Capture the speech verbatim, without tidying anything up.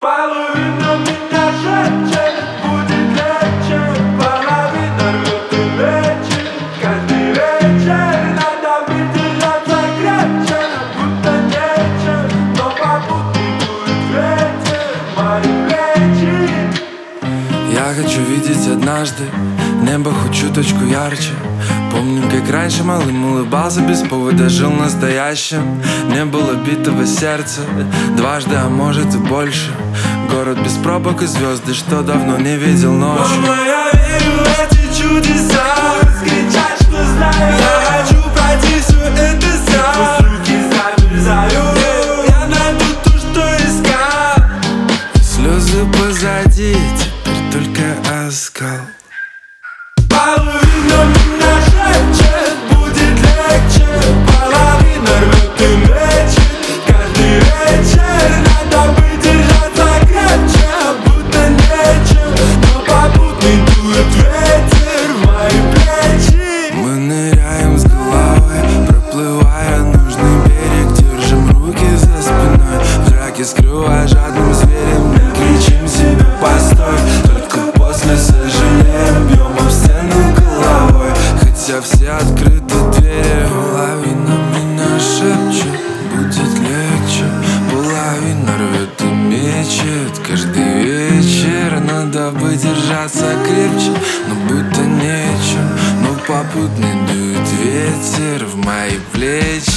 Половина меня шепчет, будет легче. Половина рвет и лечит. Каждый вечер надо выдержаться крепче. Будто нечем, но попутный дует ветер в мои плечи. Я хочу видеть однажды небо хоть чуточку ярче. Помню, как раньше малым улыбался без повода, жил настоящим. Не было битого сердца дважды, а может и больше. Город без пробок и звезды, что давно не видел ночью. Мама, я верю в эти чудеса. Кричать, что знаю. Я хочу пройти все это сам. Пусть руки замерзают. Я найду то, что искал. Слезы позади, теперь только оскал. Половина меня шепчет, будет легче. Половина рвет и мечет. Каждый вечер надо выдержаться крепче. Будто нечем, но попутный дует ветер в мои плечи. Мы ныряем с головой, проплывая нужный берег. Держим руки за спиной, в драке скрывая жадным зверем. Мы кричим себе постой, только после сожалеем. Бьем об стену головой, хотя все открыты двери. Половина меня шепчет, будет легче. Половина рвет и мечет. Каждый вечер надо бы держаться крепче. Но будто нечем, но попутный дует ветер в мои плечи.